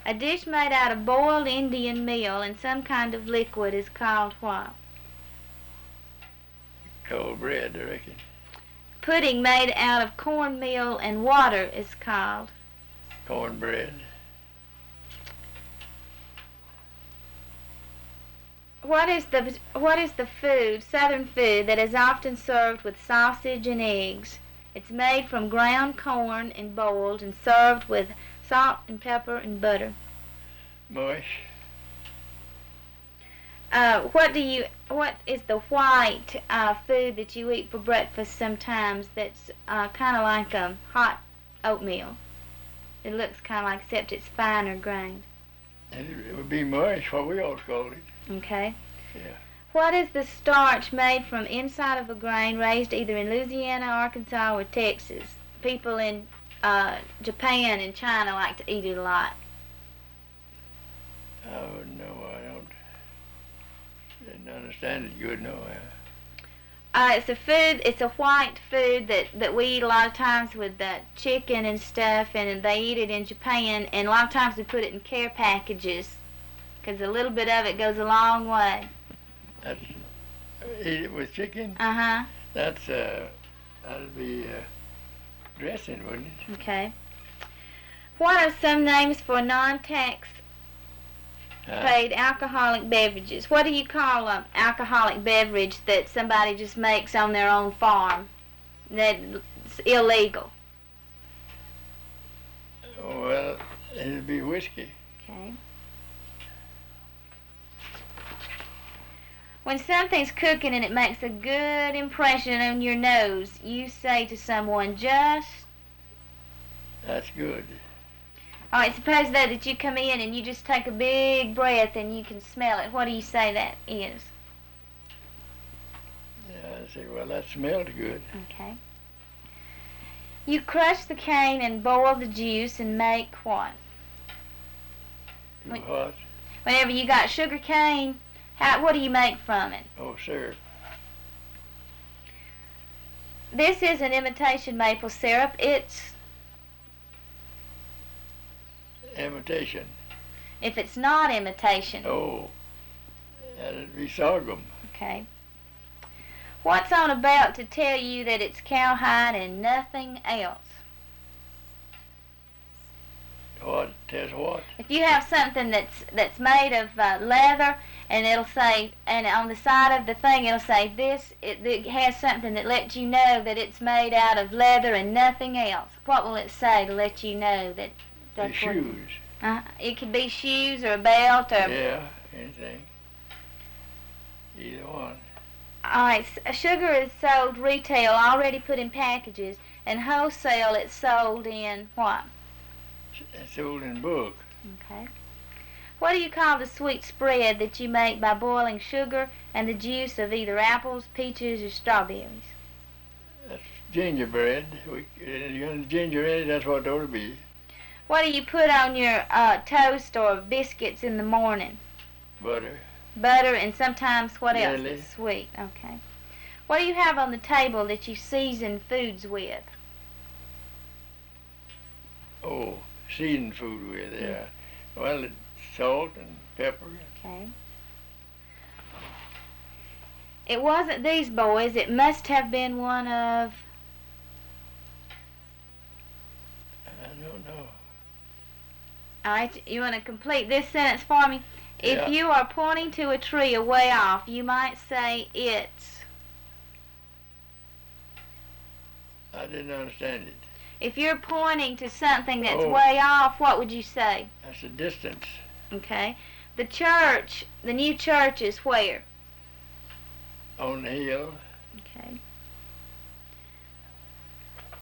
A dish made out of boiled Indian meal and some kind of liquid is called what? Cold bread, I reckon. Pudding made out of cornmeal and water is called? Cornbread. What is the food, Southern food, that is often served with sausage and eggs? It's made from ground corn and boiled and served with salt and pepper and butter. Mush. What is the white food that you eat for breakfast sometimes that's kind of like a hot oatmeal? It looks kind of like, except it's finer grained. It would be mush, what we always called it. Okay. Yeah. What is the starch made from inside of a grain raised either in Louisiana, Arkansas, or Texas? People in Japan and China like to eat it a lot. Oh, no, didn't understand it good, no. It's a white food that we eat a lot of times with chicken and stuff, and they eat it in Japan, and a lot of times we put it in care packages, because a little bit of it goes a long way. Eat it with chicken? Uh-huh. That'd be dressing, wouldn't it? Okay. What are some names for non-tax paid alcoholic beverages? What do you call an alcoholic beverage that somebody just makes on their own farm that's illegal? Well, it'd be whiskey. Okay. When something's cooking and it makes a good impression on your nose, you say to someone, just... That's good. All right, suppose that you come in and you just take a big breath and you can smell it. What do you say that is? Yeah, I say, well, that smelled good. Okay. You crush the cane and boil the juice and make what? What? Whenever you got sugar cane, what do you make from it? Oh, syrup. This is an imitation maple syrup. It's... Imitation. If it's not imitation. Oh, that'd be sorghum. Okay. What's on a belt to tell you that it's cowhide and nothing else? What? Tells what? If you have something that's made of leather, and it'll say, and on the side of the thing it'll say it has something that lets you know that it's made out of leather and nothing else. What will it say to let you know that? The shoes. It could be shoes or a belt or... Yeah, anything. Either one. Alright, sugar is sold retail, already put in packages, and wholesale it's sold in what? It's sold in bulk. Okay. What do you call the sweet spread that you make by boiling sugar and the juice of either apples, peaches, or strawberries? That's gingerbread. Gingerbread, that's what it ought to be. What do you put on your toast or biscuits in the morning? Butter. Butter, and sometimes what else Jelly. is sweet? Okay. What do you have on the table that you season foods with? Oh, seasoned food with, yeah. Well, it's salt and pepper. Okay. It wasn't these boys. It must have been one of... I don't know. All right, you want to complete this sentence for me? Yeah. If you are pointing to a tree a way off, you might say it's... I didn't understand it. If you're pointing to something that's way off, what would you say? That's the distance. Okay. The new church is where? On the hill. Okay.